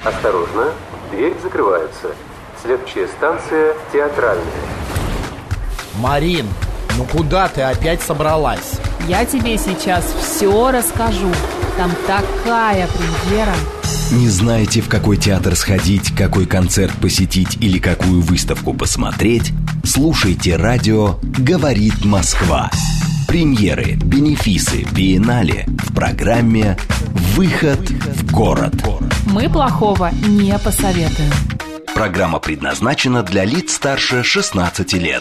Осторожно, двери закрываются. Следующая станция Театральная. Марин, ну куда ты опять собралась? Я тебе сейчас все расскажу. Там такая премьера. Не знаете, в какой театр сходить, какой концерт посетить или какую выставку посмотреть? Слушайте радио «Говорит Москва». Премьеры, бенефисы, биеннале в программе «Выход в город». Мы плохого не посоветуем. Программа предназначена для лиц старше 16 лет.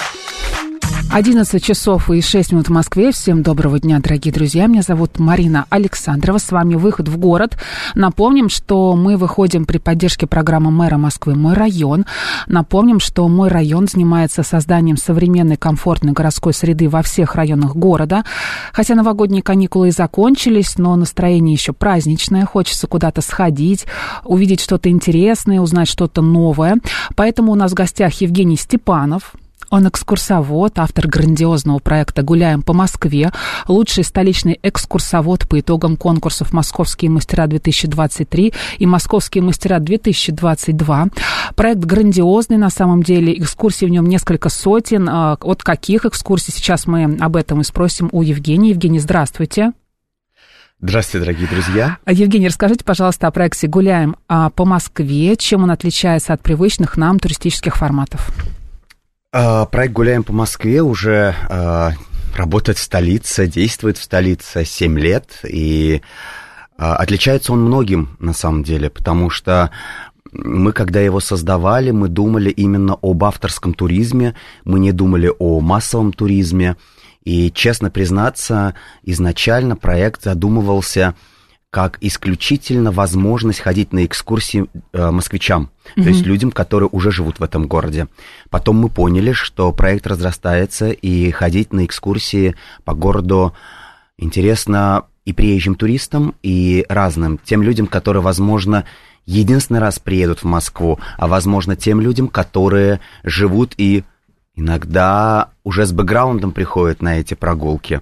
11 часов и 6 минут в Москве. Всем доброго дня, дорогие друзья. Меня зовут Марина Александрова. С вами «Выход в город». Напомним, что мы выходим при поддержке программы мэра Москвы «Мой район». Напомним, что «Мой район» занимается созданием современной, комфортной городской среды во всех районах города. Хотя новогодние каникулы и закончились, но настроение еще праздничное. Хочется куда-то сходить, увидеть что-то интересное, узнать что-то новое. Поэтому у нас в гостях Евгений Степанов. Он экскурсовод, автор грандиозного проекта «Гуляем по Москве», лучший столичный экскурсовод по итогам конкурсов «Московские мастера-2023» и «Московские мастера-2022». Проект грандиозный на самом деле, экскурсий в нем несколько сотен. От каких экскурсий? Сейчас мы об этом и спросим у Евгения. Евгений, здравствуйте. Здравствуйте, дорогие друзья. Евгений, расскажите, пожалуйста, о проекте «Гуляем по Москве». Чем он отличается от привычных нам туристических форматов? Проект «Гуляем по Москве» уже работает в столице, действует в столице 7 лет, и отличается он многим, на самом деле, потому что мы, когда его создавали, мы думали именно об авторском туризме, мы не думали о массовом туризме, и, честно признаться, изначально проект задумывался как исключительно возможность ходить на экскурсии москвичам, то есть людям, которые уже живут в этом городе. Потом мы поняли, что проект разрастается, и ходить на экскурсии по городу интересно и приезжим туристам, и разным, тем людям, которые, возможно, единственный раз приедут в Москву, а, возможно, тем людям, которые живут и иногда уже с бэкграундом приходят на эти прогулки.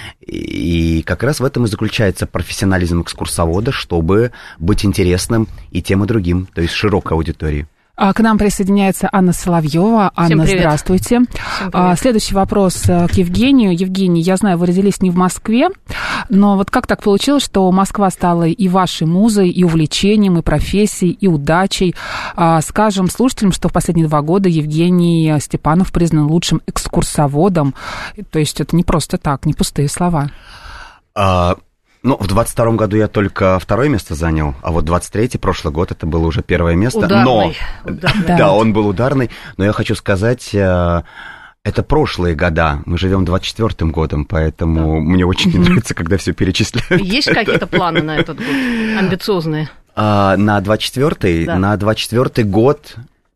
И как раз в этом и заключается профессионализм экскурсовода, чтобы быть интересным и тем, и другим, то есть широкой аудитории. К нам присоединяется Анна Соловьева. Анна, здравствуйте. Следующий вопрос к Евгению. Евгений, я знаю, вы родились не в Москве, но вот как так получилось, что Москва стала и вашей музой, и увлечением, и профессией, и удачей? Скажем слушателям, что в последние 2 года Евгений Степанов признан лучшим экскурсоводом. То есть это не просто так, не пустые слова. Ну, в 22-м году я только 2-е место занял, а вот 23-й, прошлый год, это было уже 1-е место. Ударный. Да, он был ударный, но я хочу сказать, это прошлые года, мы живем 24-м годом, поэтому мне очень не нравится, когда все перечисляют. Есть какие-то планы на этот год, амбициозные? На 24-й? Да. На 24-й год...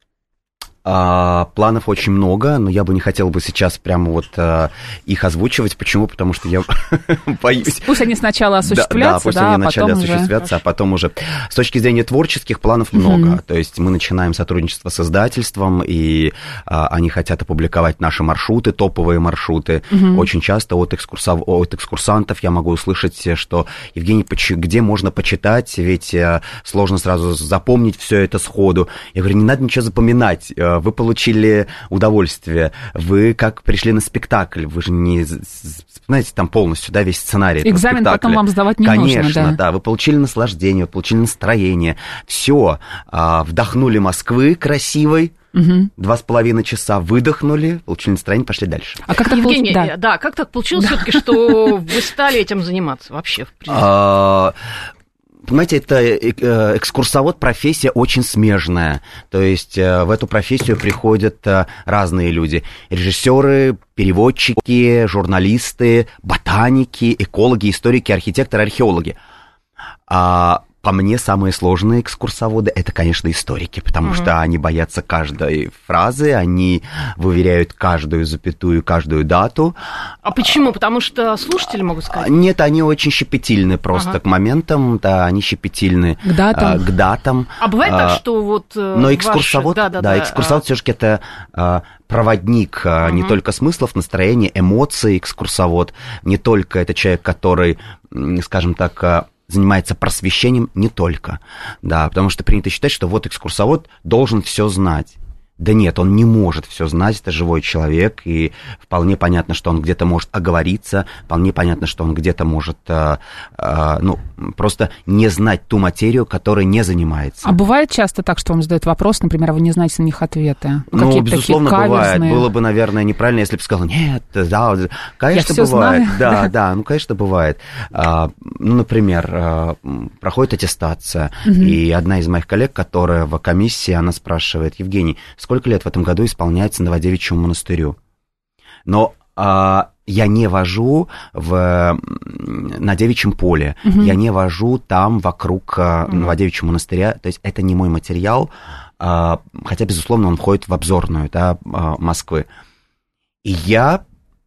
Планов очень много, но я бы не хотел бы сейчас прямо вот их озвучивать. Почему? Потому что я боюсь. Пусть они сначала осуществлятся, да, пусть они вначале осуществятся, а потом уже. С точки зрения творческих планов много. То есть мы начинаем сотрудничество с издательством, и они хотят опубликовать наши маршруты, топовые маршруты. Очень часто от экскурсантов я могу услышать, что Евгений, где можно почитать, ведь сложно сразу запомнить все это сходу. Я говорю, не надо ничего запоминать. Вы получили удовольствие, вы как пришли на спектакль, вы же не знаете там полностью, да, весь сценарий этого экзамен спектакля. Потом вам сдавать не нужно, конечно, да, вы получили наслаждение, вы получили настроение, все, вдохнули Москвы красивой, 2,5 часа выдохнули, получили настроение, пошли дальше. А как так Евгений, как так получилось все-таки, что вы стали этим заниматься вообще, в принципе? Понимаете, это экскурсовод, профессия очень смежная. То есть в эту профессию приходят разные люди. Режиссеры, переводчики, журналисты, ботаники, экологи, историки, архитекторы, археологи. По мне, самые сложные экскурсоводы – это, конечно, историки, потому что они боятся каждой фразы, они выверяют каждую запятую, каждую дату. А почему? Потому что слушатели могут сказать? Нет, они очень щепетильны просто к моментам, да, они щепетильны к датам. А бывает так, что вот но экскурсовод, экскурсовод все-таки это проводник не только смыслов, настроения, эмоций, экскурсовод, не только это человек, который, скажем так, занимается просвещением не только, да, потому что принято считать, что вот экскурсовод должен все знать. Да нет, он не может все знать, это живой человек, и вполне понятно, что он где-то может оговориться, вполне понятно, что он где-то может, просто не знать ту материю, которой не занимается. А бывает часто так, что вам задают вопрос, например, а вы не знаете на них ответы? Безусловно, бывает. Было бы, наверное, неправильно, если бы сказал, нет, да, конечно, бывает. Знаю. Да, конечно, бывает. Например, проходит аттестация, и одна из моих коллег, которая в комиссии, она спрашивает: Евгений, сколько лет в этом году исполняется Новодевичьему монастырю? Но я не вожу на Девичьем поле, я не вожу там вокруг Новодевичьего монастыря, то есть это не мой материал, хотя, безусловно, он входит в обзорную, да, Москвы. И я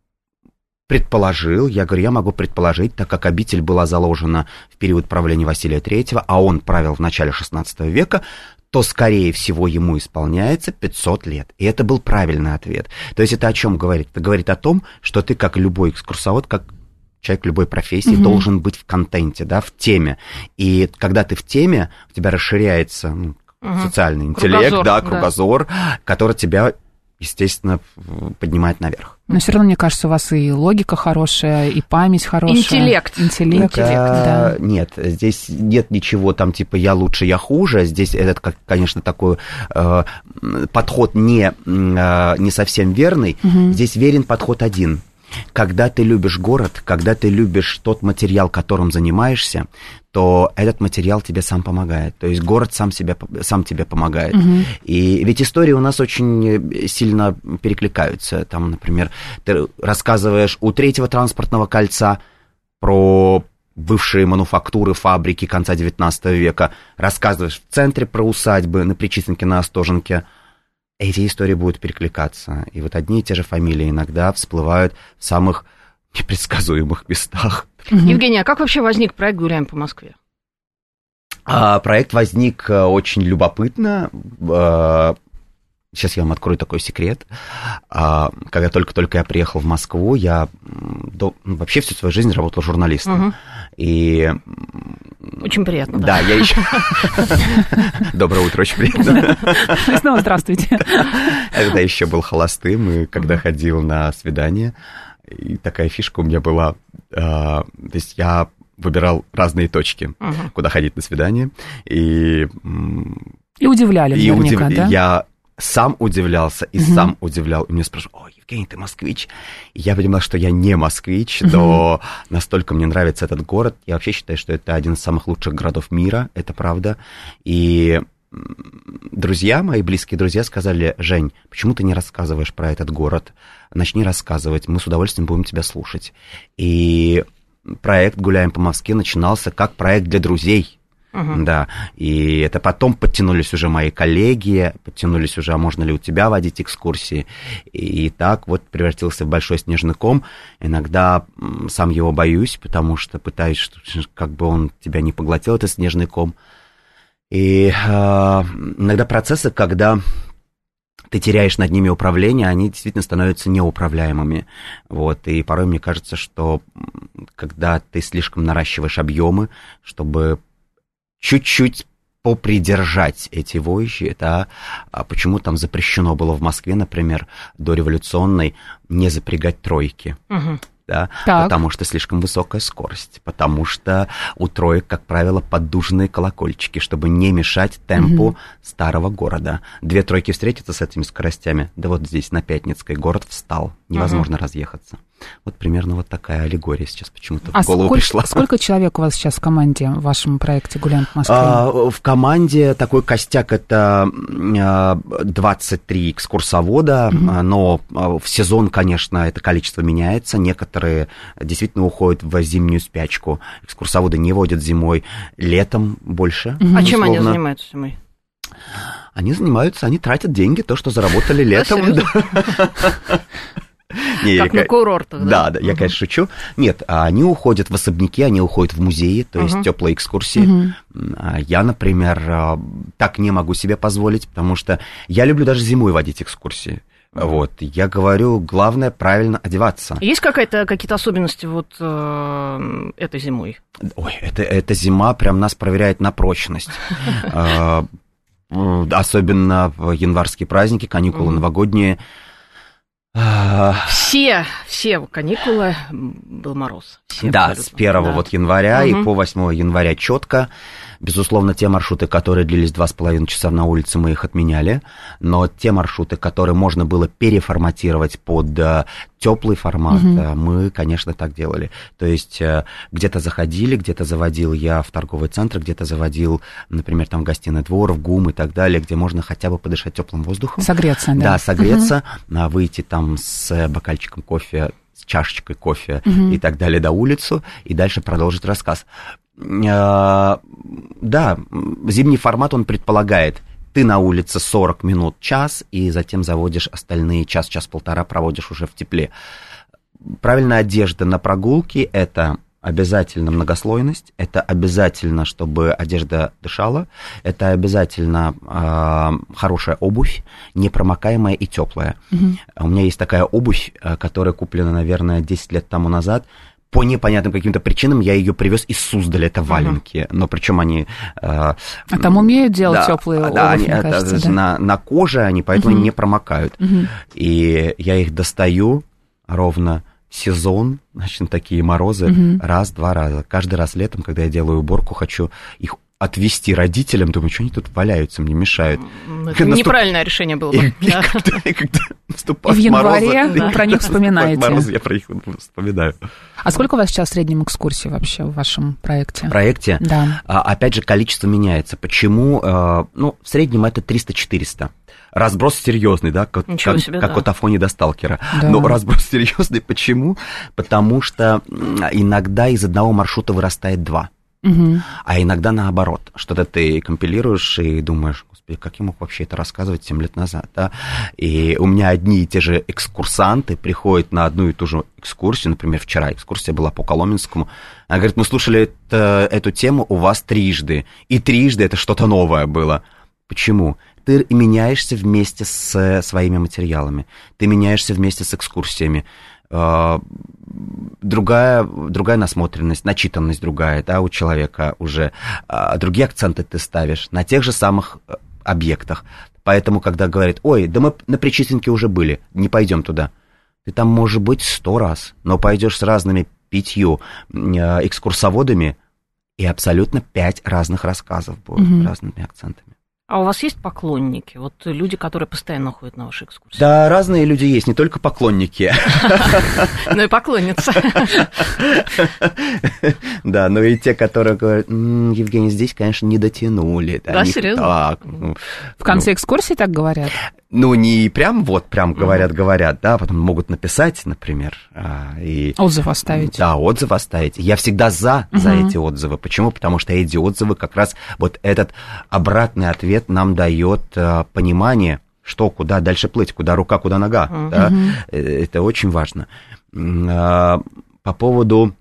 могу предположить, так как обитель была заложена в период правления Василия III, а он правил в начале XVI века, то, скорее всего, ему исполняется 500 лет. И это был правильный ответ. То есть это о чем говорит? Это говорит о том, что ты, как любой экскурсовод, как человек любой профессии, должен быть в контенте, да, в теме. И когда ты в теме, у тебя расширяется социальный интеллект, кругозор, который тебя, естественно, поднимает наверх. Но все равно, мне кажется, у вас и логика хорошая, и память хорошая. Интеллект, да. Нет, здесь нет ничего там типа «я лучше, я хуже». Здесь этот, конечно, такой подход не совсем верный. Здесь верен подход один. Когда ты любишь город, когда ты любишь тот материал, которым занимаешься, то этот материал тебе сам помогает. То есть город сам тебе помогает. И ведь истории у нас очень сильно перекликаются. Там, например, ты рассказываешь у Третьего транспортного кольца про бывшие мануфактуры, фабрики конца XIX века, рассказываешь в центре про усадьбы на Причистенке, на Остоженке. Эти истории будут перекликаться. И вот одни и те же фамилии иногда всплывают в самых непредсказуемых местах. Евгений, а как вообще возник проект «Гуляем по Москве»? Проект возник очень любопытно. Сейчас я вам открою такой секрет. Когда только я приехал в Москву, я вообще всю свою жизнь работал журналистом. И... Очень приятно. Да, я еще... Доброе утро, очень приятно. Снова здравствуйте. Когда еще был холостым, и когда ходил на свидание, и такая фишка у меня была, то есть я выбирал разные точки, куда ходить на свидание, и удивляли наверняка, да? Я сам удивлялся и сам удивлял. И мне спрашивали: «Ой, Евгений, ты москвич?» И я понимал, что я не москвич, но настолько мне нравится этот город. Я вообще считаю, что это один из самых лучших городов мира, это правда. И друзья, мои близкие друзья сказали: «Жень, почему ты не рассказываешь про этот город? Начни рассказывать, мы с удовольствием будем тебя слушать». И проект «Гуляем по Москве» начинался как проект для друзей. Да, и это потом подтянулись уже мои коллеги, подтянулись уже: а можно ли у тебя водить экскурсии? И так вот превратился в большой снежный ком. Иногда сам его боюсь, потому что пытаюсь, как бы он тебя не поглотил, этот снежный ком. И иногда процессы, когда ты теряешь над ними управление, они действительно становятся неуправляемыми. Вот. И порой мне кажется, что когда ты слишком наращиваешь объемы, чтобы чуть-чуть попридержать эти вожжи, да, почему там запрещено было в Москве, например, дореволюционной, не запрягать тройки. Да, потому что слишком высокая скорость, потому что у троек, как правило, поддужные колокольчики, чтобы не мешать темпу старого города. Две тройки встретятся с этими скоростями, да вот здесь, на Пятницкой, город встал, невозможно разъехаться. Вот примерно вот такая аллегория сейчас почему-то в голову пришла. Сколько человек у вас сейчас в команде в вашем проекте «Гуляем по Москве»? В команде такой костяк — это 23 экскурсовода, но в сезон, конечно, это количество меняется. Некоторые действительно уходят в зимнюю спячку. Экскурсоводы не водят зимой, летом больше. А чем они занимаются зимой? Они тратят деньги, то, что заработали летом. Как на курортах, да? Да, я, конечно, шучу. Нет, они уходят в особняки, они уходят в музеи, то есть теплые экскурсии. Я, например, так не могу себе позволить, потому что я люблю даже зимой водить экскурсии. Вот, я говорю, главное правильно одеваться. Есть какие-то особенности вот этой зимой? Ой, эта зима прям нас проверяет на прочность. Особенно в январские праздники, каникулы новогодние. Все каникулы был мороз. Да, с 1 января и по 8 января четко. Безусловно, те маршруты, которые длились 2,5 часа на улице, мы их отменяли. Но те маршруты, которые можно было переформатировать под теплый формат, мы, конечно, так делали. То есть где-то заходили, где-то заводил я в торговый центр, где-то заводил, например, там в гостиный двор, в ГУМ и так далее, где можно хотя бы подышать теплым воздухом. Согреться, да. Да, согреться, выйти там с бокальчиком кофе, с чашечкой кофе и так далее до улицу, и дальше продолжить рассказ. Да, зимний формат, он предполагает, ты на улице 40 минут, час, и затем заводишь остальные час-полтора проводишь уже в тепле. Правильная одежда на прогулке – это обязательно многослойность, это обязательно, чтобы одежда дышала, это обязательно хорошая обувь, непромокаемая и теплая. У меня есть такая обувь, которая куплена, наверное, 10 лет тому назад. По непонятным каким-то причинам я ее привез из Суздаля, это валенки, но причем они... там умеют делать теплые обувь, мне кажется, да? На коже они, поэтому они не промокают. И я их достаю ровно в сезон, значит, такие морозы, раз-два раза. Каждый раз летом, когда я делаю уборку, хочу их отвезти родителям, думаю, что они тут валяются, мне мешают. Это неправильное решение было бы. Когда наступают в январе про них вспоминаете. Морозы, я про них вспоминаю. А сколько у вас сейчас в среднем экскурсий вообще в вашем проекте? В проекте? Да. Опять же, количество меняется. Почему? В среднем это 300-400. Разброс серьезный, да, как от Афони до Сталкера. Да. Но разброс серьезный. Почему? Потому что иногда из одного маршрута вырастает два. А иногда наоборот. Что-то ты компилируешь и думаешь, господи, как я мог вообще это рассказывать 7 лет назад, да? И у меня одни и те же экскурсанты приходят на одну и ту же экскурсию. Например, вчера экскурсия была по Коломенскому. Она говорит, мы слушали эту тему у вас трижды. И трижды это что-то новое было. Почему? Ты меняешься вместе с своими материалами. Ты меняешься вместе с экскурсиями. Другая насмотренность, начитанность другая, да, у человека уже. Другие акценты ты ставишь на тех же самых объектах. Поэтому, когда говорят, ой, да мы на Причистенке уже были, не пойдем туда. Ты там, может быть, 100 раз, но пойдешь с разными 5 экскурсоводами, и абсолютно 5 разных рассказов будут, разными акцентами. А у вас есть поклонники? Вот люди, которые постоянно ходят на ваши экскурсии? Да, разные люди есть, не только поклонники. Ну и поклонницы. Да, но и те, которые говорят, Евгений, здесь, конечно, не дотянули. Да, серьезно? В конце экскурсии так говорят? Ну, не прям говорят, да, потом могут написать, например. Отзыв оставить. Да, отзыв оставить. Я всегда за эти отзывы. Почему? Потому что эти отзывы как раз вот этот обратный ответ нам дает понимание, что, куда дальше плыть, куда рука, куда нога. Да? Это очень важно. По поводу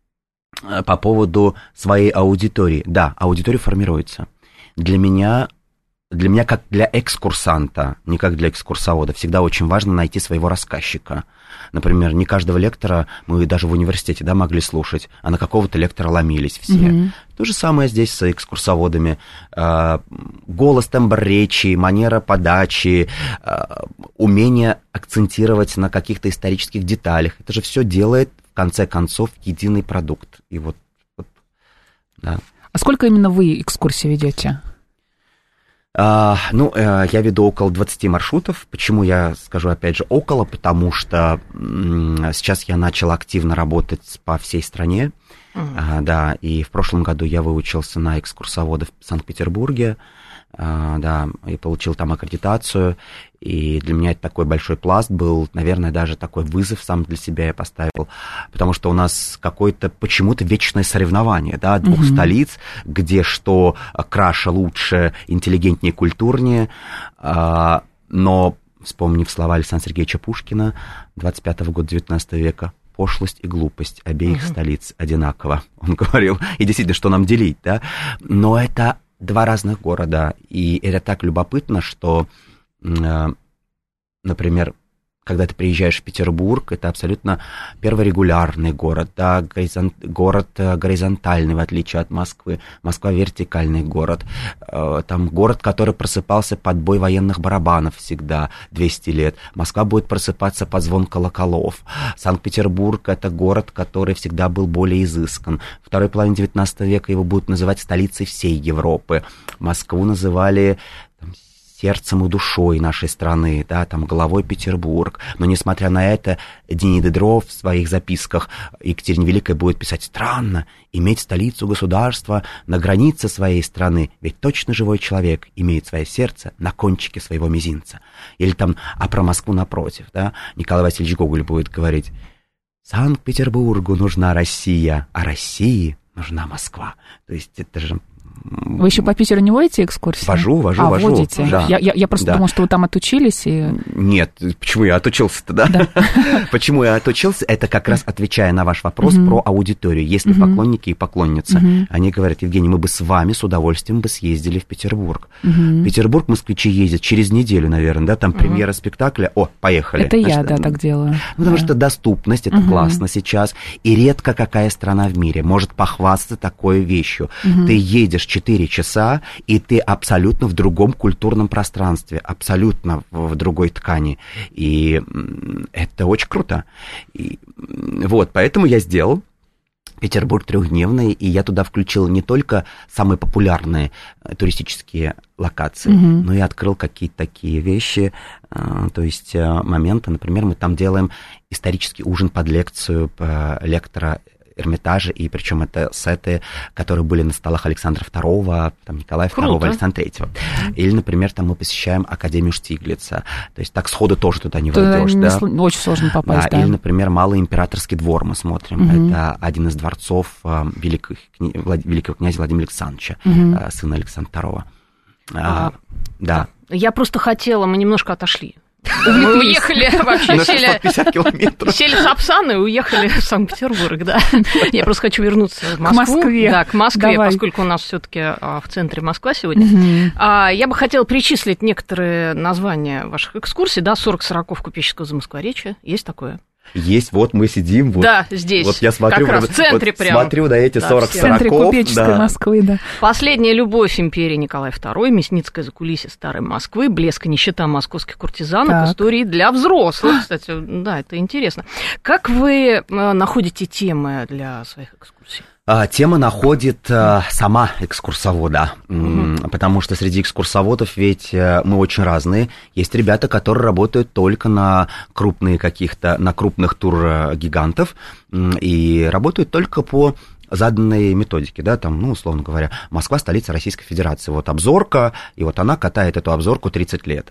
своей аудитории. Да, аудитория формируется. Для меня, как для экскурсанта, не как для экскурсовода, всегда очень важно найти своего рассказчика. Например, не каждого лектора мы даже в университете, да, могли слушать, а на какого-то лектора ломились все. То же самое здесь с экскурсоводами. Голос, тембр речи, манера подачи, умение акцентировать на каких-то исторических деталях. Это же все делает, в конце концов, единый продукт. И вот да. А сколько именно вы экскурсий ведете? Я веду около 20 маршрутов. Почему я скажу, опять же, около? Потому что сейчас я начал активно работать по всей стране. Да, и в прошлом году я выучился на экскурсовода в Санкт-Петербурге. Да, и получил там аккредитацию. И для меня это такой большой пласт был, наверное, даже такой вызов сам для себя я поставил, потому что у нас какое-то почему-то вечное соревнование, да, двух столиц, где что краше, лучше, интеллигентнее, культурнее, но, вспомнив слова Александра Сергеевича Пушкина, 25-го года 19 века, пошлость и глупость обеих столиц одинаково, он говорил, и действительно, что нам делить, да, но это два разных города, и это так любопытно, что, например, когда ты приезжаешь в Петербург, это абсолютно перворегулярный город, да, город горизонтальный, в отличие от Москвы. Москва вертикальный город. Там город, который просыпался под бой военных барабанов всегда 200 лет. Москва будет просыпаться под звон колоколов. Санкт-Петербург — это город, который всегда был более изыскан. В второй половине XIX века его будут называть столицей всей Европы. Москву называли сердцем и душой нашей страны, да, там, головой Петербург. Но, несмотря на это, Деnis Дидро в своих записках Екатерине Великой будет писать: странно иметь столицу государства на границе своей страны, ведь точно живой человек имеет свое сердце на кончике своего мизинца. Или там, а про Москву напротив, да, Николай Васильевич Гоголь будет говорить: Санкт-Петербургу нужна Россия, а России нужна Москва. То есть это же... Вы еще по Питеру не водите экскурсии? Вожу. Водите? Да. Я просто думала, что вы там отучились. И... Нет, почему я отучился-то, да? Почему я отучился? Это как раз отвечая на ваш вопрос про аудиторию. Если поклонники и поклонницы, они говорят: Евгений, мы бы с вами с удовольствием бы съездили в Петербург. В Петербург москвичи ездят через неделю, наверное, да, там премьера спектакля. О, поехали. Это я, да, так делаю. Потому что доступность, это классно сейчас. И редко какая страна в мире может похвастаться такой вещью. Ты едешь 4 часа, и ты абсолютно в другом культурном пространстве, абсолютно в другой ткани. И это очень круто. И вот, поэтому я сделал Петербург трехдневный, и я туда включил не только самые популярные туристические локации, но и открыл какие-то такие вещи, то есть моменты. Например, мы там делаем исторический ужин под лекцию лектора Эрмитажа, и причем это сеты, которые были на столах Александра II, там, Николая II, Александра III. Или, например, там мы посещаем Академию Штиглица. То есть так сходу тоже туда не войдешь. Да? Очень сложно попасть, да. Или, например, Малый императорский двор мы смотрим. Это один из дворцов великого князя Владимира Александровича, сына Александра II. Да. Я просто хотела, мы немножко отошли. Мы уехали вообще, сели в Сапсан и уехали в Санкт-Петербург, да. Я просто хочу вернуться в Москву. К Москве. Да, к Москве, Давай. поскольку у нас все-таки в центре Москва сегодня. Я бы хотела перечислить некоторые названия ваших экскурсий, да, 40-40 купеческого замоскворечья. Есть такое? Есть, вот мы сидим. Вот, да, здесь. Вот я смотрю, как раз в центре вот прямо. Смотрю на эти 40 В центре купеческой Москвы, да. Последняя любовь империи Николай II, Мясницкое закулисье старой Москвы, блеск и нищета московских куртизанок, истории для взрослых. Кстати, да, это интересно. Как вы находите темы для своих экскурсий? Тема находит сама экскурсовода, потому что среди экскурсоводов ведь мы очень разные. Есть ребята, которые работают только на крупных тургигантов и работают только по заданной методике, да, там, ну, условно говоря, Москва — столица Российской Федерации. Вот обзорка, и вот она катает эту обзорку 30 лет.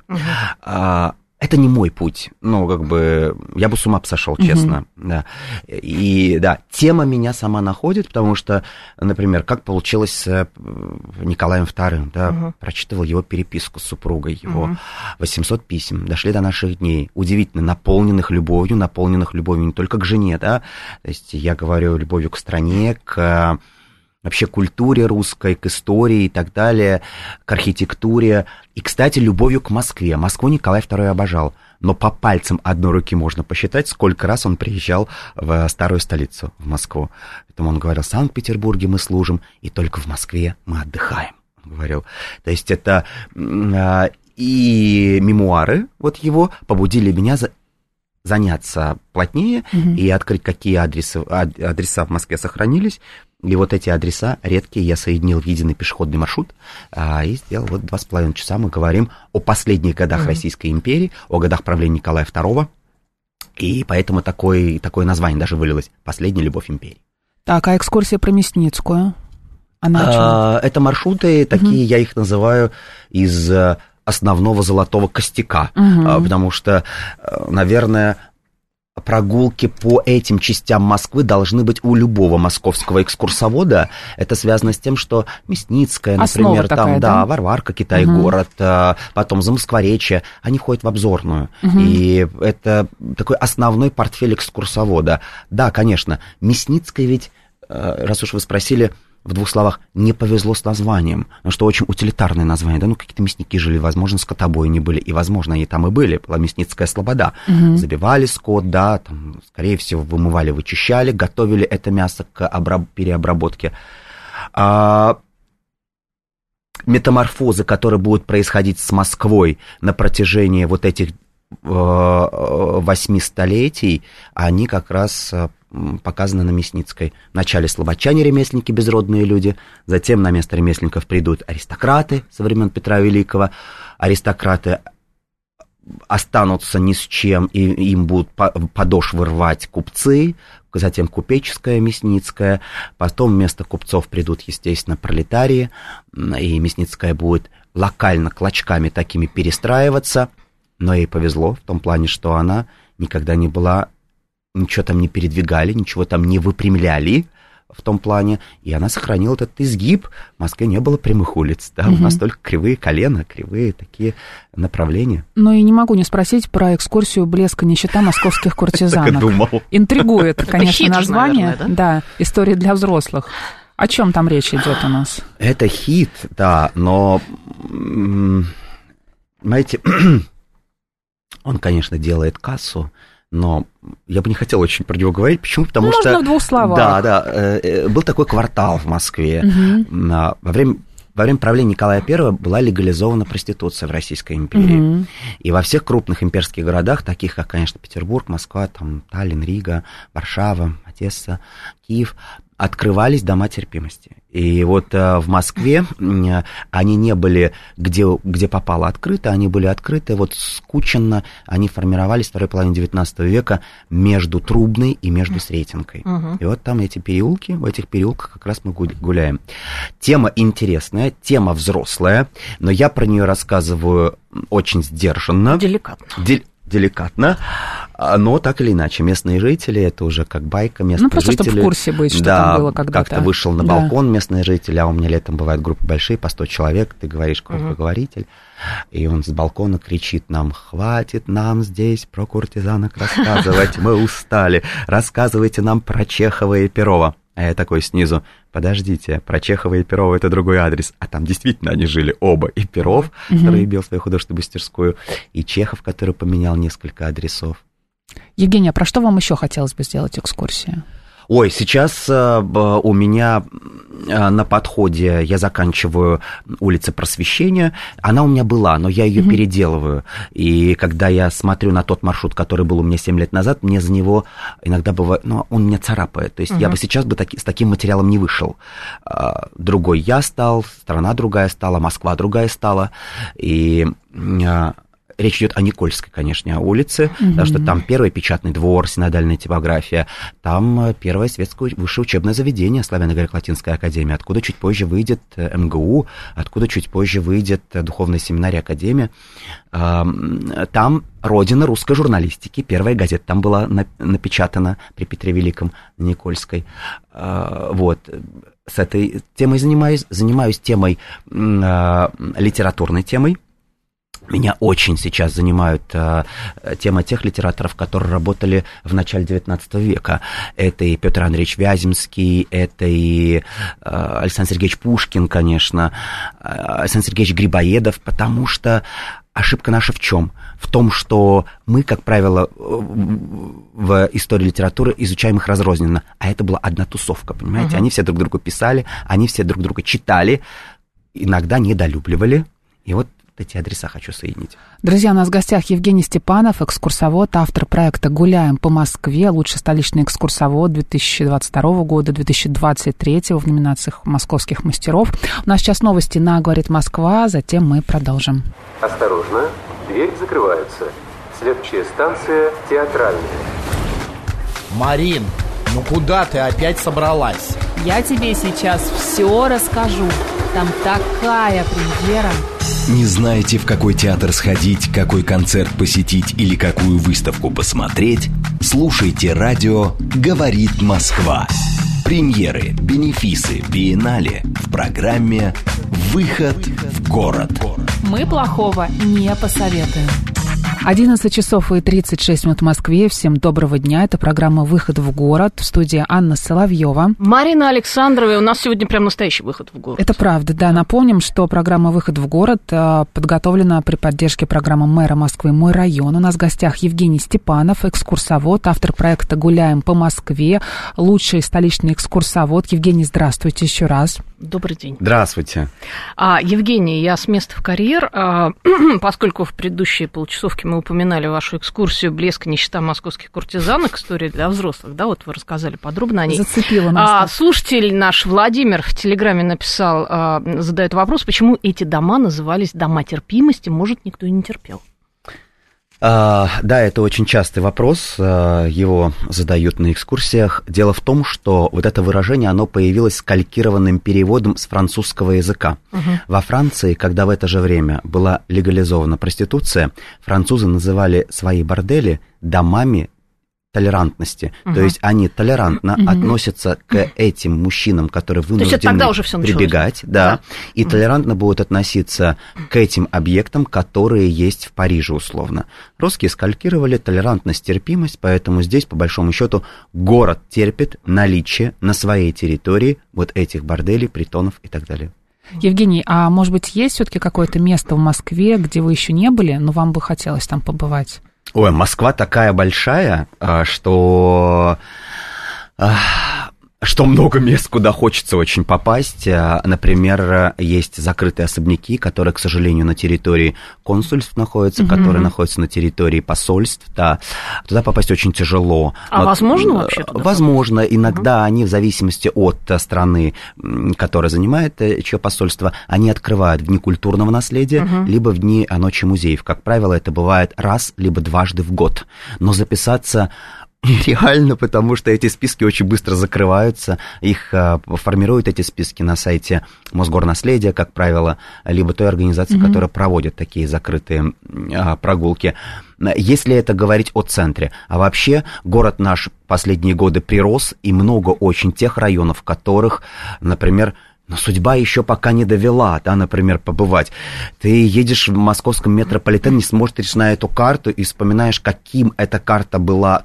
Это не мой путь, ну, как бы, я бы с ума сошел, честно, да. И, да, тема меня сама находит, потому что, например, как получилось с Николаем II, да, прочитывал его переписку с супругой, его 800 писем, дошли до наших дней, удивительно, наполненных любовью не только к жене, да, то есть я говорю любовью к стране, к вообще культуре русской, к истории и так далее, к архитектуре. И, кстати, любовью к Москве. Москву Николай II обожал, но по пальцам одной руки можно посчитать, сколько раз он приезжал в старую столицу, в Москву. Поэтому он говорил: в Санкт-Петербурге мы служим, и только в Москве мы отдыхаем, он говорил. То есть это и мемуары вот его побудили меня заняться плотнее и открыть, какие адреса в Москве сохранились. И вот эти адреса редкие я соединил в единый пешеходный маршрут и сделал вот 2,5 часа. Мы говорим о последних годах Российской империи, о годах правления Николая II. И поэтому такое название даже вылилось: «Последняя любовь империи». Так, а экскурсия про Мясницкую? Это маршруты такие, я их называю, из основного золотого костяка, потому что, наверное, прогулки по этим частям Москвы должны быть у любого московского экскурсовода. Это связано с тем, что Мясницкая, например, такая, там, да, Варварка, Китай-город, потом Замоскворечье, они ходят в обзорную. И это такой основной портфель экскурсовода. Да, конечно, Мясницкая ведь, раз уж вы спросили, в двух словах, не повезло с названием, потому что очень утилитарное название, да, ну, какие-то мясники жили, возможно, скотобойни были, и, возможно, они там и были, была мясницкая слобода. Забивали скот, да, там, скорее всего, вымывали, вычищали, готовили это мясо к переобработке. Метаморфозы, которые будут происходить с Москвой на протяжении вот этих 8 столетий, они как раз показаны на Мясницкой. Вначале слободчане, ремесленники, безродные люди, затем на место ремесленников придут аристократы со времен Петра Великого. Аристократы останутся ни с чем, и им будут подошвы рвать купцы, затем купеческая, Мясницкая, потом вместо купцов придут, естественно, пролетарии, и Мясницкая будет локально клочками такими перестраиваться, но ей повезло в том плане, что она никогда не была, ничего там не передвигали, ничего там не выпрямляли в том плане, и она сохранила этот изгиб. В Москве не было прямых улиц, да, у нас только кривые колена, кривые такие направления. Ну и не могу не спросить про экскурсию «Блеск и нищета московских куртизанок». Так и думал. Интригует, конечно, название. Наверное, да, история для взрослых. О чем там речь идет у нас? Это хит, да, но, знаете, он, конечно, делает кассу, но я бы не хотел очень про него говорить. Почему? Потому что... Можно в двух словах. Да, был такой квартал в Москве. Во время правления Николая I была легализована проституция в Российской империи. И во всех крупных имперских городах, таких как, конечно, Петербург, Москва, там, Таллин, Рига, Варшава, Одесса, Киев, открывались дома терпимости. И вот в Москве они не были где попало открыто, они были открыты вот скученно, они формировались в второй половине XIX века между Трубной и между Сретенкой. И вот там эти переулки, в этих переулках как раз мы гуляем. Тема интересная, тема взрослая, но я про нее рассказываю очень сдержанно. Деликатно, но так или иначе, местные жители, это уже как байка, местные просто жители... чтобы в курсе быть, что там было когда-то. Как-то вышел на балкон местные жители, а у меня летом бывают группы большие, по 100 человек, ты говоришь громкоговоритель, и он с балкона кричит нам: хватит нам здесь про куртизанок рассказывать, мы устали, рассказывайте нам про Чехова и Перова. А я такой снизу: подождите, про Чехова и Перова это другой адрес. А там действительно они жили оба. И Перов, который имел свою художественную мастерскую, и Чехов, который поменял несколько адресов. Евгений, а про что вам еще хотелось бы сделать экскурсию? Ой, сейчас у меня на подходе, я заканчиваю улица Просвещения. Она у меня была, но я ее переделываю. И когда я смотрю на тот маршрут, который был у меня 7 лет назад, мне за него иногда бывает, ну, он меня царапает. То есть я бы сейчас с таким материалом не вышел. Другой я стал, страна другая стала, Москва другая стала. И... Речь идет о Никольской, конечно, улице, потому что там первый печатный двор, синодальная типография, там первое светское высшее учебное заведение, Славяно-Греко-Латинская академия, откуда чуть позже выйдет МГУ, откуда чуть позже выйдет Духовная семинария академия. Там родина русской журналистики, первая газета там была напечатана при Петре Великом на Никольской. Вот. С этой темой занимаюсь темой, литературной темой. Меня очень сейчас занимают тема тех литераторов, которые работали в начале XIX века. Это и Петр Андреевич Вяземский, это и Александр Сергеевич Пушкин, конечно, Александр Сергеевич Грибоедов, потому что ошибка наша в чем? В том, что мы, как правило, в истории литературы изучаем их разрозненно, а это была одна тусовка, понимаете? Они все друг другу писали, они все друг друга читали, иногда недолюбливали, и вот эти адреса хочу соединить. Друзья, у нас в гостях Евгений Степанов, экскурсовод, автор проекта «Гуляем по Москве», лучший столичный экскурсовод 2022 года, 2023 в номинациях московских мастеров. У нас сейчас новости на «Говорит Москва», затем мы продолжим. Осторожно, дверь закрывается. Следующая станция Театральная. Марин, ну куда ты опять собралась? Я тебе сейчас все расскажу. Там такая премьера. Не знаете, в какой театр сходить, какой концерт посетить или какую выставку посмотреть? Слушайте радио «Говорит Москва». Премьеры, бенефисы, биеннале в программе «Выход в город». Мы плохого не посоветуем. 11 часов и 36 минут в Москве. Всем доброго дня. Это программа «Выход в город». В студии Анна Соловьева. Марина Александрова. У нас сегодня прям настоящий выход в город. Это правда, да. Напомним, что программа «Выход в город» подготовлена при поддержке программы мэра Москвы «Мой район». У нас в гостях Евгений Степанов, экскурсовод, автор проекта «Гуляем по Москве», лучший столичный экскурсовод. Евгений, здравствуйте еще раз. Добрый день. Здравствуйте. Евгений, я с места в карьер, поскольку в предыдущей получасовке мы упоминали вашу экскурсию «Блеск, нищета московских куртизанок», история для взрослых, да, вот вы рассказали подробно о ней. Зацепила нас. Слушатель наш Владимир в Телеграме написал, задает вопрос, почему эти дома назывались «дома терпимости», может, никто и не терпел. Да, это очень частый вопрос, его задают на экскурсиях. Дело в том, что вот это выражение, оно появилось скалькированным переводом с французского языка. Во Франции, когда в это же время была легализована проституция, французы называли свои бордели домами толерантности. То есть они толерантно относятся к этим мужчинам, которые вынуждены прибегать, да, и толерантно будут относиться к этим объектам, которые есть в Париже условно. Русские скалькировали толерантность, терпимость, поэтому здесь, по большому счету, город терпит наличие на своей территории вот этих борделей, притонов и так далее. Евгений, а может быть, есть все-таки какое-то место в Москве, где вы еще не были, но вам бы хотелось там побывать? Ой, Москва такая большая, что много мест, куда хочется очень попасть. Например, есть закрытые особняки, которые, к сожалению, на территории консульств находятся, которые находятся на территории посольств. Да. Туда попасть очень тяжело. Возможно вообще туда? Возможно. Иногда они, в зависимости от страны, которая занимает чье посольство, они открывают в дни культурного наследия, либо в дни ночи музеев. Как правило, это бывает раз, либо дважды в год. Но записаться нереально, потому что эти списки очень быстро закрываются, их формируют эти списки на сайте Мосгорнаследия, как правило, либо той организации, которая проводит такие закрытые прогулки. Если это говорить о центре. А вообще город наш последние годы прирос, и много очень тех районов, в которых, например, но судьба еще пока не довела, да, например, побывать. Ты едешь в московском метрополитене, смотришь на эту карту и вспоминаешь, какой эта карта была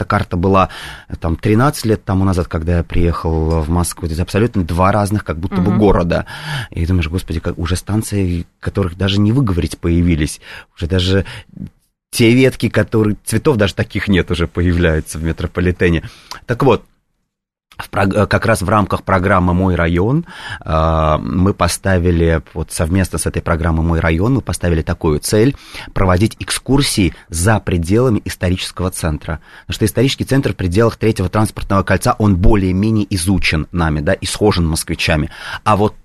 там 13 лет тому назад, когда я приехал в Москву. Это абсолютно два разных как будто бы города. И думаешь, господи, уже станции, которых даже не выговорить появились. Уже даже те ветки, цветов даже таких нет, уже появляются в метрополитене. Так вот, как раз в рамках программы «Мой район» мы поставили, вот совместно с этой программой «Мой район», мы поставили такую цель – проводить экскурсии за пределами исторического центра. Потому что исторический центр в пределах Третьего транспортного кольца, он более-менее изучен нами, да, и схожен москвичами. А вот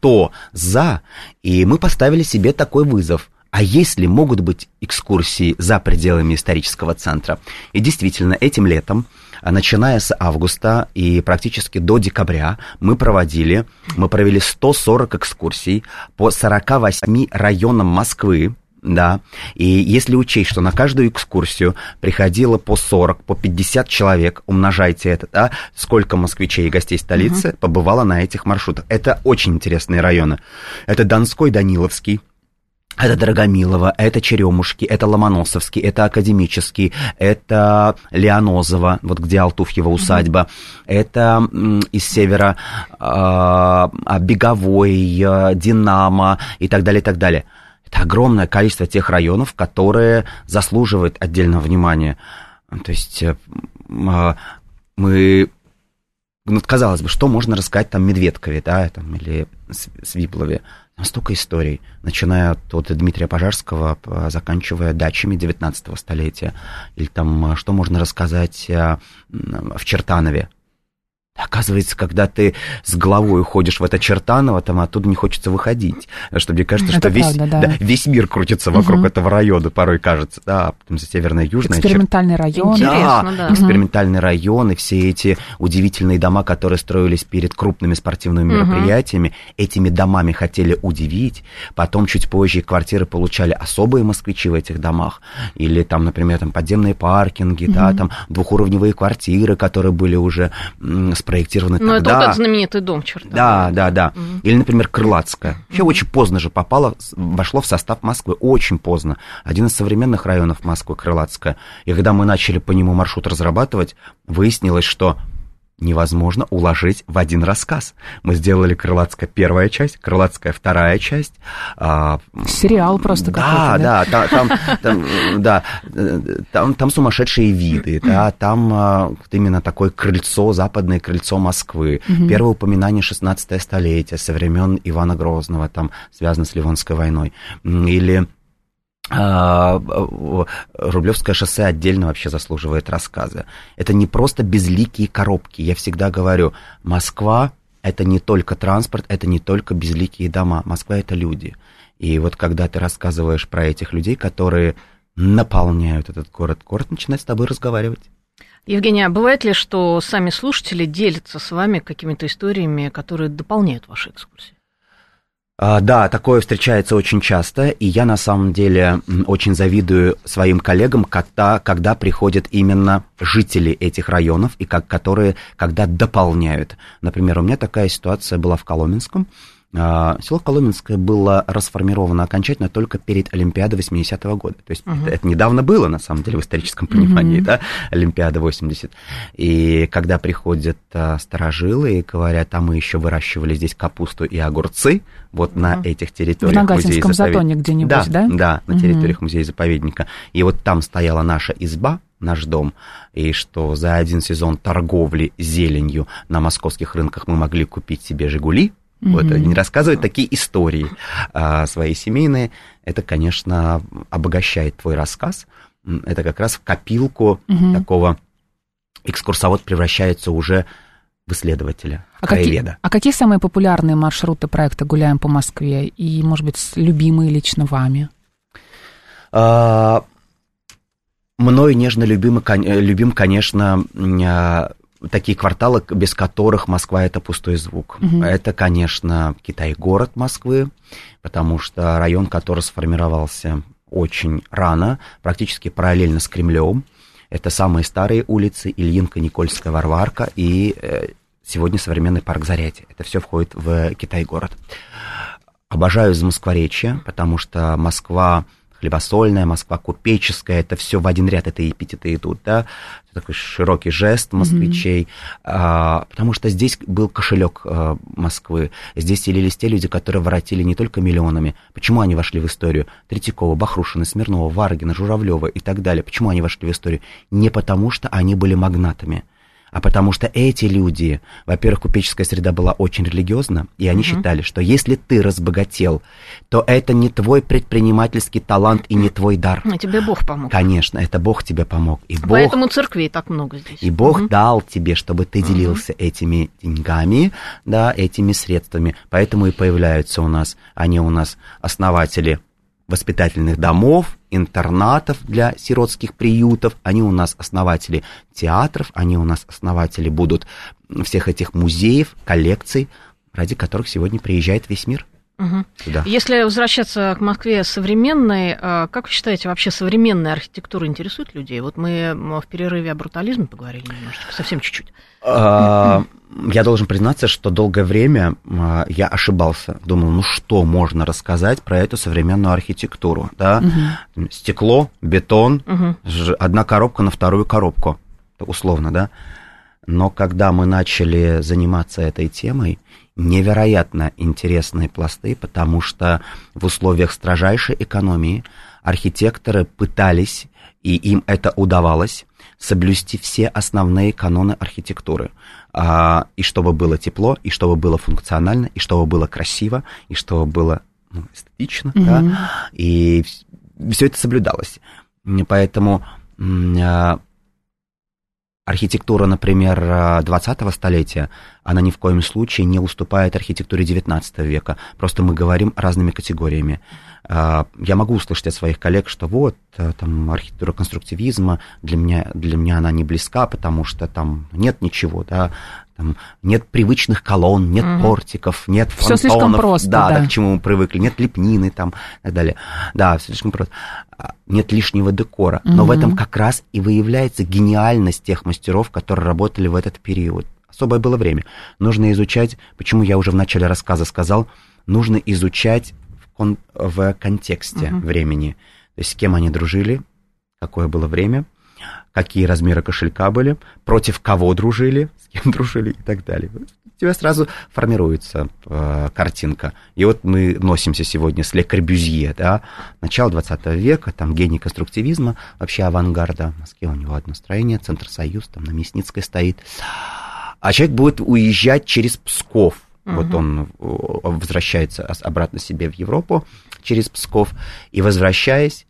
и мы поставили себе такой вызов. А если могут быть экскурсии за пределами исторического центра? И действительно, этим летом, начиная с августа и практически до декабря, мы провели 140 экскурсий по 48 районам Москвы. Да, и если учесть, что на каждую экскурсию приходило по 40, по 50 человек, умножайте это, да, сколько москвичей и гостей столицы побывало на этих маршрутах. Это очень интересные районы. Это Донской, Даниловский. Это Драгомилово, это Черемушки, это Ломоносовский, это Академический, это Лианозово, вот где Алтуфьева усадьба, это из севера Беговой, Динамо и так далее, и так далее. Это огромное количество тех районов, которые заслуживают отдельного внимания. То есть казалось бы, что можно рассказать там Медведкове, да, там, или Свиблове. Там столько историй, начиная от Дмитрия Пожарского, заканчивая дачами 19 столетия. Или там, что можно рассказать в Чертанове. Оказывается, когда ты с головой уходишь в это Чертаново, там оттуда не хочется выходить. Потому что мне кажется, что весь мир крутится вокруг этого района, порой кажется. Да, потом за северное и южное. Экспериментальный район. Интересно, да. Экспериментальный район, и все эти удивительные дома, которые строились перед крупными спортивными мероприятиями, этими домами хотели удивить. Потом, чуть позже, квартиры получали особые москвичи в этих домах. Или там, например, там подземные паркинги, да, там двухуровневые квартиры, которые были уже с спроектированы Ну, тогда. это вот этот знаменитый дом, черт. Да. Или, например, Крылатская. Вообще очень поздно же вошло в состав Москвы, очень поздно. Один из современных районов Москвы, Крылатская. И когда мы начали по нему маршрут разрабатывать, выяснилось, что невозможно уложить в один рассказ. Мы сделали Крылатская первая часть, Крылатская вторая часть. Сериал просто какой-то, да? Там сумасшедшие виды, да, там именно такое крыльцо, западное крыльцо Москвы. Первое упоминание 16 столетие со времен Ивана Грозного, там связано с Ливонской войной. Или Рублевское шоссе отдельно вообще заслуживает рассказа. Это не просто безликие коробки. Я всегда говорю, Москва — это не только транспорт, это не только безликие дома. Москва — это люди. И вот когда ты рассказываешь про этих людей, которые наполняют этот город, город начинает с тобой разговаривать. Евгения, а бывает ли, что сами слушатели делятся с вами какими-то историями, которые дополняют ваши экскурсии? Да, такое встречается очень часто, и я на самом деле очень завидую своим коллегам, когда приходят именно жители этих районов, и когда дополняют. Например, у меня такая ситуация была в Коломенском. Село Коломенское было расформировано окончательно только перед Олимпиадой 80-го года. То есть это недавно было, на самом деле, в историческом понимании, да, Олимпиада 80. И когда приходят старожилы и говорят, а мы еще выращивали здесь капусту и огурцы, вот на этих территориях. В Нагатинском затоне где-нибудь, да? Да, на территориях музея-заповедника. И вот там стояла наша изба, наш дом, и что за один сезон торговли зеленью на московских рынках мы могли купить себе «Жигули». Вот, не рассказывать такие истории свои семейные, это, конечно, обогащает твой рассказ. Это как раз в копилку такого экскурсовод превращается уже в исследователя, краеведа. Какие самые популярные маршруты проекта «Гуляем по Москве» и, может быть, любимые лично вами? Мною нежно любим, конечно, такие кварталы, без которых Москва — это пустой звук. Это, конечно, Китай-город Москвы, потому что район, который сформировался очень рано, практически параллельно с Кремлем. Это самые старые улицы: Ильинка, Никольская, Варварка и сегодня современный парк Зарядье. Это все входит в Китай-город. Обожаю Замоскворечье, потому что Москва хлебосольная, Москва купеческая, это все в один ряд, это эпитеты идут, да, такой широкий жест москвичей, потому что здесь был кошелек Москвы, здесь селились те люди, которые воротили не только миллионами. Почему они вошли в историю? Третьякова, Бахрушина, Смирнова, Варгина, Журавлева и так далее. Почему они вошли в историю? Не потому что они были магнатами, а потому что эти люди, во-первых, купеческая среда была очень религиозна, и они считали, что если ты разбогател, то это не твой предпринимательский талант и не твой дар. А тебе Бог помог. Конечно, это Бог тебе помог. И поэтому церквей так много здесь. И Бог дал тебе, чтобы ты делился этими деньгами, да, этими средствами. Поэтому и появляются они у нас основатели воспитательных домов, интернатов для сиротских приютов, они у нас основатели театров, они у нас основатели будут всех этих музеев, коллекций, ради которых сегодня приезжает весь мир. Сюда. Если возвращаться к Москве современной, как вы считаете, вообще современная архитектура интересует людей? Вот мы в перерыве о брутализме поговорили немножечко, совсем чуть-чуть. Я должен признаться, что долгое время я ошибался. Думал, что можно рассказать про эту современную архитектуру, да? Стекло, бетон, одна коробка на вторую коробку, условно, да? Но когда мы начали заниматься этой темой, невероятно интересные пласты, потому что в условиях строжайшей экономии архитекторы пытались, и им это удавалось, соблюсти все основные каноны архитектуры. И чтобы было тепло, и чтобы было функционально, и чтобы было красиво, и чтобы было эстетично, да? И все это соблюдалось. Поэтому архитектура, например, 20-го столетия, она ни в коем случае не уступает архитектуре 19 века. Просто мы говорим разными категориями. Я могу услышать от своих коллег, что вот, там, архитектура конструктивизма, для меня она не близка, потому что там нет ничего, да, там нет привычных колонн, нет портиков, нет фронтонов. Все слишком просто, да, к чему мы привыкли, нет лепнины там и так далее. Да, все слишком просто. Нет лишнего декора. Но в этом как раз и выявляется гениальность тех мастеров, которые работали в этот период. особое было время. Нужно изучать, почему я уже в начале рассказа сказал, нужно изучать в контексте времени. То есть с кем они дружили, какое было время, какие размеры кошелька были, против кого дружили, с кем дружили и так далее. У тебя сразу формируется картинка. И вот мы носимся сегодня с Ле Корбюзье, да, начало 20 века, там гений конструктивизма, вообще авангарда. В Москве у него одно строение, Центр Союз, там на Мясницкой стоит. А человек будет уезжать через Псков. Вот он возвращается обратно себе в Европу через Псков. И возвращаясь,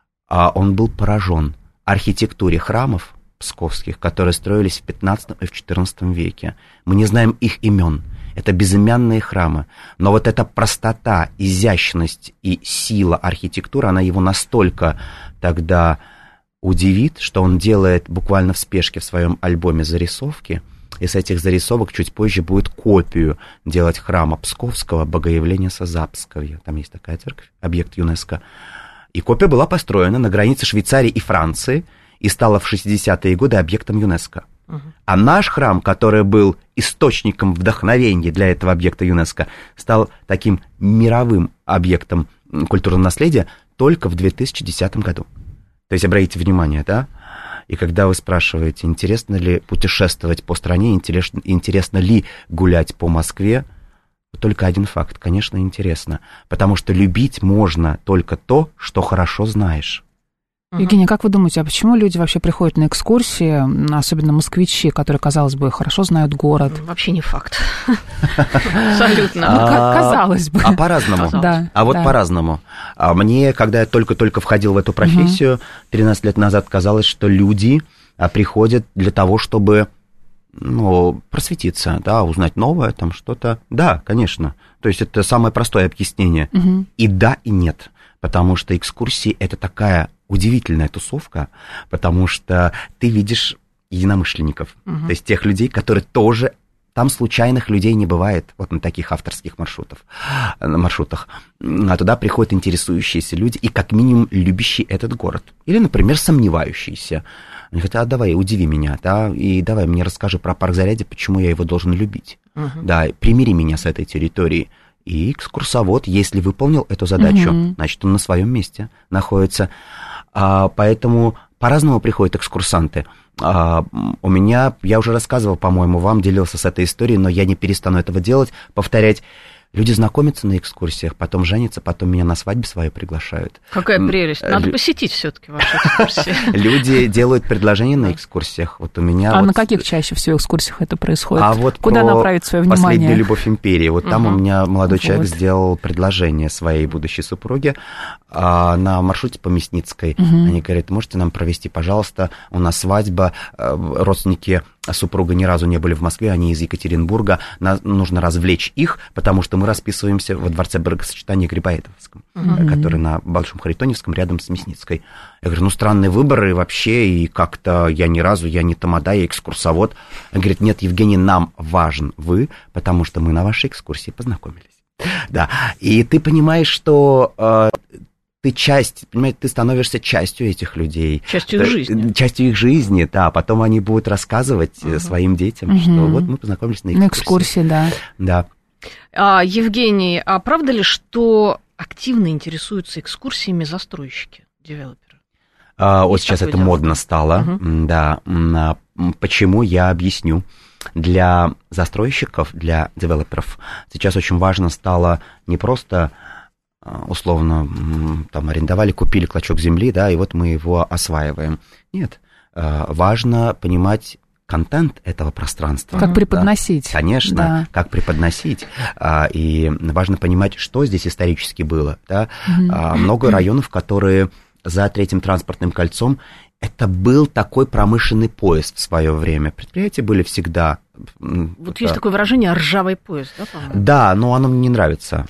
он был поражен архитектуре храмов псковских, которые строились в 15 и в 14 веке. Мы не знаем их имен. Это безымянные храмы. Но вот эта простота, изящность и сила архитектуры, она его настолько тогда удивит, что он делает буквально в спешке в своем альбоме зарисовки. И с этих зарисовок чуть позже будет копию делать храма Псковского Богоявления Созапского. Там есть такая церковь, объект ЮНЕСКО. И копия была построена на границе Швейцарии и Франции и стала в 60-е годы объектом ЮНЕСКО. А наш храм, который был источником вдохновения для этого объекта ЮНЕСКО, стал таким мировым объектом культурного наследия только в 2010 году. То есть, обратите внимание, да? И когда вы спрашиваете, интересно ли путешествовать по стране, интересно ли гулять по Москве, только один факт, конечно, интересно. Потому что любить можно только то, что хорошо знаешь. Евгения, как вы думаете, а почему люди вообще приходят на экскурсии, особенно москвичи, которые, казалось бы, хорошо знают город? Вообще не факт. Абсолютно. Казалось бы. А по-разному. По-разному. Мне, когда я только-только входил в эту профессию, 13 лет назад казалось, что люди приходят для того, чтобы просветиться, да, узнать новое, там что-то. Да, конечно. То есть это самое простое объяснение. И да, и нет. Потому что экскурсии – это такая удивительная тусовка, потому что ты видишь единомышленников, то есть тех людей, которые тоже... Там случайных людей не бывает, вот на таких авторских маршрутах. А туда приходят интересующиеся люди и как минимум любящие этот город. Или, например, сомневающиеся. Они говорят, давай, удиви меня, да, и давай мне расскажи про парк Зарядье, почему я его должен любить. Да, примири меня с этой территорией. И экскурсовод, если выполнил эту задачу, значит, он на своем месте находится. Поэтому по-разному приходят экскурсанты. У меня, я уже рассказывал, по-моему, вам, делился с этой историей, но я не перестану этого делать, повторять. Люди знакомятся на экскурсиях, потом женятся, потом меня на свадьбе свою приглашают. Какая прелесть. Надо посетить все-таки ваши экскурсии. Люди делают предложения на экскурсиях. Вот у меня. На каких чаще всего экскурсиях это происходит? Куда направить свое внимание? «Последняя любовь империи». Вот там у меня молодой человек сделал предложение своей будущей супруге на маршруте по Мясницкой. Они говорят, можете нам провести, пожалуйста, у нас свадьба, родственники супруга ни разу не были в Москве, они из Екатеринбурга, нужно развлечь их, потому что мы расписываемся во дворце бракосочетания Грибоедовском, который на Большом Харитоневском рядом с Мясницкой. Я говорю, странный выбор, и вообще, и как-то я не тамада, я экскурсовод. Он говорит, нет, Евгений, нам важен вы, потому что мы на вашей экскурсии познакомились. Да, и ты понимаешь, что... ты становишься частью этих людей. Частью их жизни. Частью их жизни, да. Потом они будут рассказывать своим детям, что вот мы познакомились на экскурсии. На экскурсии, да. Да. Евгений, а правда ли, что активно интересуются экскурсиями застройщики, девелоперы? Вот сейчас это модно стало, да. Почему, я объясню. Для застройщиков, для девелоперов сейчас очень важно стало не просто... условно, там, арендовали, купили клочок земли, да, и вот мы его осваиваем. Нет, важно понимать контент этого пространства. Как преподносить. Да, конечно, да. Как преподносить. И важно понимать, что здесь исторически было. Да. Много районов, которые за Третьим транспортным кольцом, это был такой промышленный поезд в свое время. Предприятия были всегда... Вот есть такое выражение «ржавый поезд», да, по-моему? Да, но оно мне не нравится.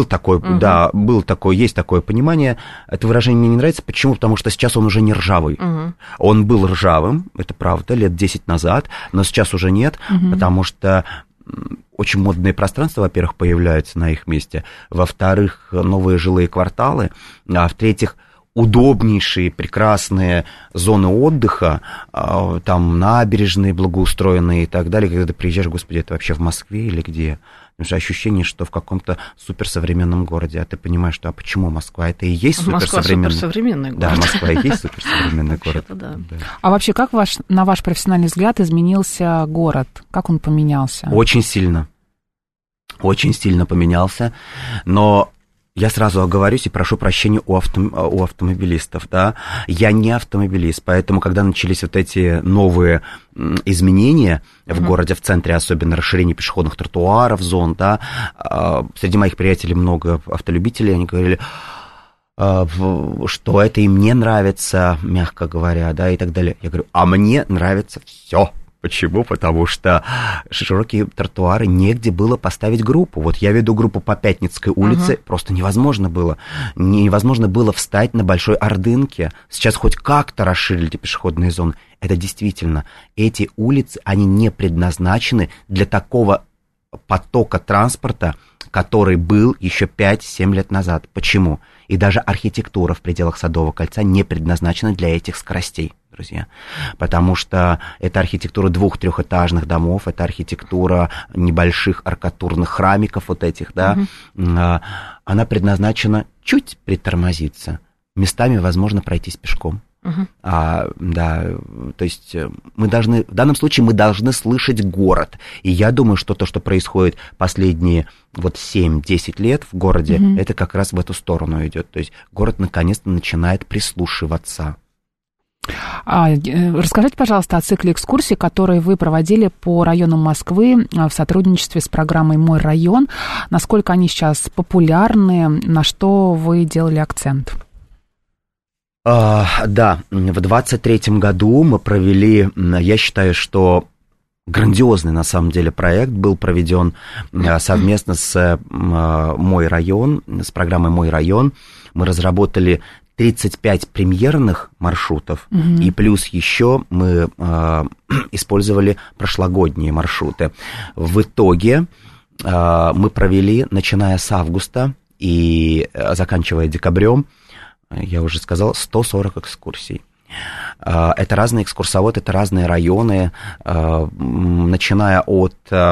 Есть такое понимание. Это выражение мне не нравится. Почему? Потому что сейчас он уже не ржавый. Он был ржавым, это правда, лет 10 назад, но сейчас уже нет, потому что очень модные пространства, во-первых, появляются на их месте, во-вторых, новые жилые кварталы, а в-третьих, удобнейшие, прекрасные зоны отдыха, там набережные благоустроенные и так далее. Когда ты приезжаешь, господи, это вообще в Москве или где? Потому что ощущение, что в каком-то суперсовременном городе, а ты понимаешь, что почему Москва? Это и есть суперсовременный город. Да, Москва и есть суперсовременный город. Да. А вообще, как на ваш профессиональный взгляд изменился город? Как он поменялся? Очень сильно поменялся, но я сразу оговорюсь и прошу прощения у автомобилистов, да. Я не автомобилист, поэтому, когда начались вот эти новые изменения в городе, в центре, особенно расширение пешеходных тротуаров, зон, да, среди моих приятелей много автолюбителей, они говорили, что это им не нравится, мягко говоря, да, и так далее. Я говорю, а мне нравится все. Почему? Потому что широкие тротуары, негде было поставить группу. Вот я веду группу по Пятницкой улице, просто невозможно было. Невозможно было встать на Большой Ордынке. Сейчас хоть как-то расширили эти пешеходные зоны. Это действительно, эти улицы, они не предназначены для такого потока транспорта, который был еще 5-7 лет назад. Почему? И даже архитектура в пределах Садового кольца не предназначена для этих скоростей, друзья. Потому что это архитектура 2-3-этажных домов, это архитектура небольших аркатурных храмиков вот этих, да. Она предназначена чуть притормозиться. Местами возможно пройтись пешком. Да, то есть мы должны, в данном случае мы должны слышать город. И я думаю, что то, что происходит последние вот 7-10 лет в городе, это как раз в эту сторону идет. То есть город наконец-то начинает прислушиваться. Расскажите, пожалуйста, о цикле экскурсий, которые вы проводили по районам Москвы в сотрудничестве с программой «Мой район». Насколько они сейчас популярны, на что вы делали акцент? Да, в 23-м году мы провели, я считаю, что грандиозный, на самом деле, проект был проведен совместно с «Мой район», с программой «Мой район». Мы разработали 35 премьерных маршрутов, и плюс еще мы использовали прошлогодние маршруты. В итоге мы провели, начиная с августа и заканчивая декабрем, я уже сказал, 140 экскурсий. Это разные экскурсоводы, это разные районы, начиная от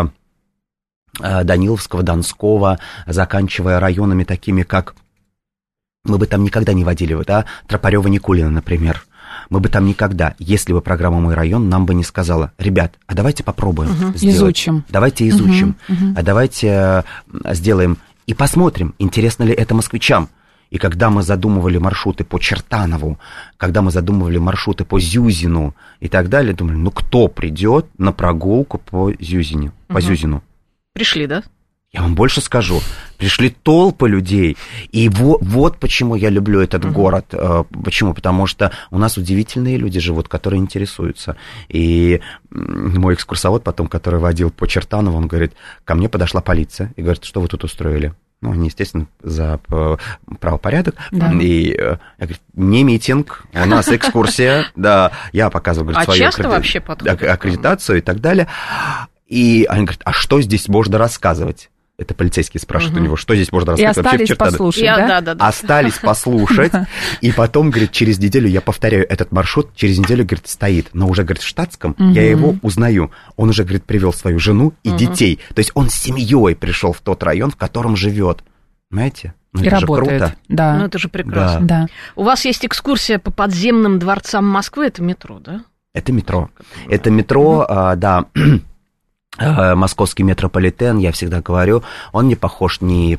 Даниловского, Донского, заканчивая районами такими, как мы бы там никогда не водили, да, Тропарева-Никулина, например. Мы бы там никогда, если бы программа «Мой район» нам бы не сказала, ребят, а давайте попробуем сделать. Изучим. Давайте изучим, а давайте сделаем и посмотрим, интересно ли это москвичам. И когда мы задумывали маршруты по Чертанову, когда мы задумывали маршруты по Зюзину и так далее, думали, ну кто придет на прогулку по Зюзину? По Зюзину? Пришли, да? Я вам больше скажу. Пришли толпы людей. И вот почему я люблю этот город. Почему? Потому что у нас удивительные люди живут, которые интересуются. И мой экскурсовод потом, который водил по Чертанову, он говорит, ко мне подошла полиция и говорит, что вы тут устроили? Ну, они, естественно, за правопорядок. Да. И я говорю, не митинг, у нас экскурсия. Да, я показываю, говорит, свою аккредитацию и так далее. И они говорят, а что здесь можно рассказывать? Это полицейские спрашивают у него, что здесь можно рассказать. И остались послушать, да? Остались послушать. И потом, говорит, через неделю я повторяю этот маршрут, через неделю, говорит, стоит, но уже, говорит, в штатском, я его узнаю. Он уже, говорит, привел свою жену и детей. То есть он с семьей пришел в тот район, в котором живет. Понимаете? Ну, и это работает. Же круто. Да. Ну, это же прекрасно. Да. У вас есть экскурсия по подземным дворцам Москвы, это метро, да? Это метро. Это метро, да. Московский метрополитен, я всегда говорю, он не похож ни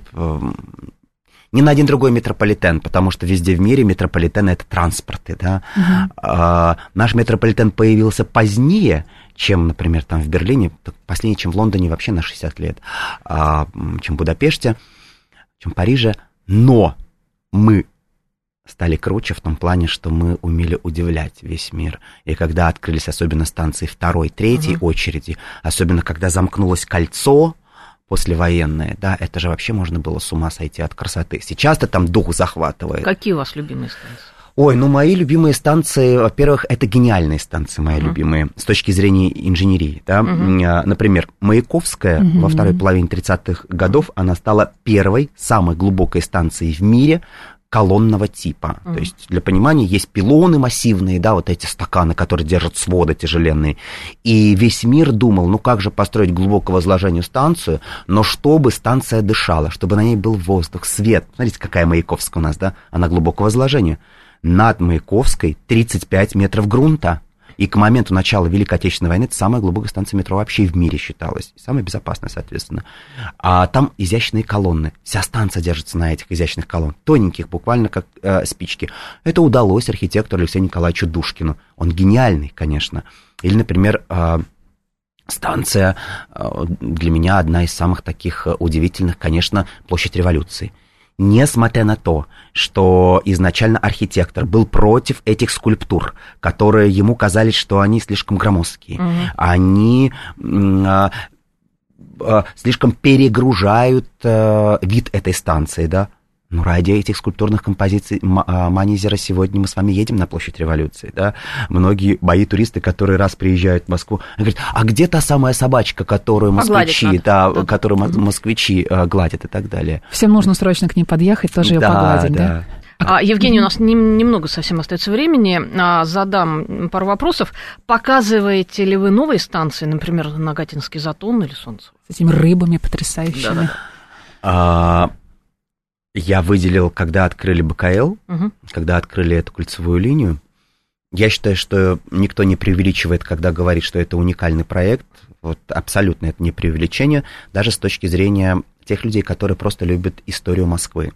на один другой метрополитен, потому что везде в мире метрополитены — это транспорты, да. Наш метрополитен появился позднее, чем, например, там в Берлине, последнее, чем в Лондоне вообще на 60 лет, чем в Будапеште, чем в Париже, но мы стали круче в том плане, что мы умели удивлять весь мир. И когда открылись особенно станции второй, третьей очереди, особенно когда замкнулось кольцо послевоенное, да, это же вообще можно было с ума сойти от красоты. Сейчас-то там дух захватывает. Какие у вас любимые станции? Ой, ну мои любимые станции, во-первых, это гениальные станции мои любимые с точки зрения инженерии, да. Например, Маяковская во второй половине 30-х годов, она стала первой, самой глубокой станцией в мире, колонного типа. То есть, для понимания, есть пилоны массивные, да, вот эти стаканы, которые держат своды тяжеленные. И весь мир думал, ну как же построить глубоковозложенную станцию, но чтобы станция дышала, чтобы на ней был воздух, свет. Смотрите, какая Маяковская у нас, да? Она глубоковозложение. Над Маяковской 35 метров грунта. И к моменту начала Великой Отечественной войны это самая глубокая станция метро вообще в мире считалась. Самая безопасная, соответственно. А там изящные колонны. Вся станция держится на этих изящных колоннах. Тоненьких, буквально как спички. Это удалось архитектору Алексею Николаевичу Душкину. Он гениальный, конечно. Или, например, станция, для меня одна из самых таких удивительных, конечно, Площадь Революции. Несмотря на то, что изначально архитектор был против этих скульптур, которые ему казались, что они слишком громоздкие, они слишком перегружают вид этой станции, да. Ну, ради этих скульптурных композиций Манезера сегодня мы с вами едем на Площадь Революции, да. Многие мои туристы, которые раз приезжают в Москву, говорят, а где та самая собачка, которую москвичи, которую москвичи гладят и так далее. Всем нужно срочно к ней подъехать, тоже ее погладить, да? Евгений, у нас немного совсем остается времени. Задам пару вопросов. Показываете ли вы новые станции, например, Нагатинский затон или Солнцево? С этими рыбами потрясающими. Да. Я выделил, когда открыли БКЛ, когда открыли эту кольцевую линию. Я считаю, что никто не преувеличивает, когда говорит, что это уникальный проект. Вот абсолютно это не преувеличение, даже с точки зрения тех людей, которые просто любят историю Москвы.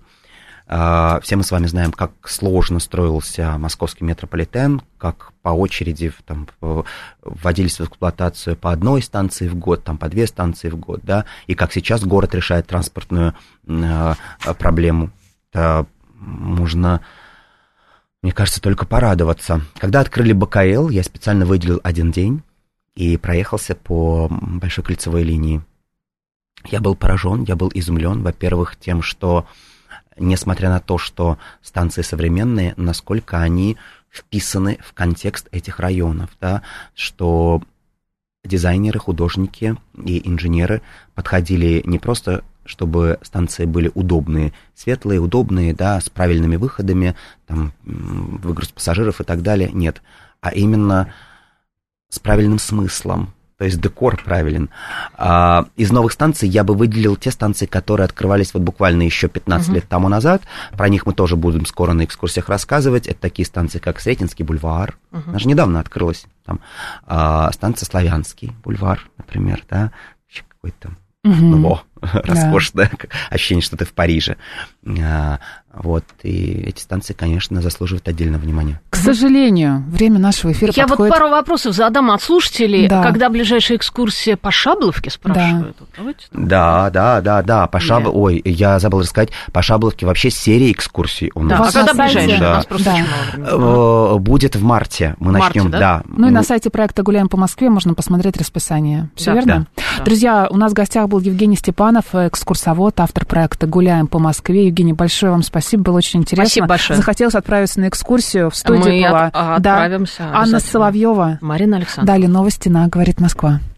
Все мы с вами знаем, как сложно строился московский метрополитен, как по очереди там вводились в эксплуатацию по одной станции в год, там по 2 станции в год, да, и как сейчас город решает транспортную проблему. Это можно, мне кажется, только порадоваться. Когда открыли БКЛ, я специально выделил один день и проехался по Большой кольцевой линии. Я был поражен, я был изумлен, во-первых, тем, что несмотря на то, что станции современные, насколько они вписаны в контекст этих районов, да, что дизайнеры, художники и инженеры подходили не просто, чтобы станции были удобные, светлые, удобные, да, с правильными выходами, там, выгруз пассажиров и так далее, нет, а именно с правильным смыслом. То есть декор правилен. Из новых станций я бы выделил те станции, которые открывались вот буквально еще 15 лет тому назад. Про них мы тоже будем скоро на экскурсиях рассказывать. Это такие станции, как Сретенский бульвар. Она же недавно открылась. Там, станция Славянский бульвар, например. Да? Какой-то роскошное ощущение, что ты в Париже. Вот, и эти станции, конечно, заслуживают отдельного внимания. К сожалению, время нашего эфира подходит. Я вот пару вопросов задам от слушателей. Да. Когда ближайшая экскурсия по Шабловке, спрашивают? Да. По Шабловке, ой, я забыл рассказать, по Шабловке вообще серия экскурсий у нас. А когда ближайшая? У нас просто очень мало времени. Будет в марте, мы начнем, да. Ну и на сайте проекта «Гуляем по Москве» можно посмотреть расписание. Все верно? Да. Друзья, у нас в гостях был Евгений Степанов, экскурсовод, автор проекта «Гуляем по Москве». Евгений, большое вам спасибо, было очень интересно. Спасибо большое. Захотелось отправиться на экскурсию. В студии мы была отправимся. Анна Соловьева, Марина Александровна. Далее новости на «Говорит Москва».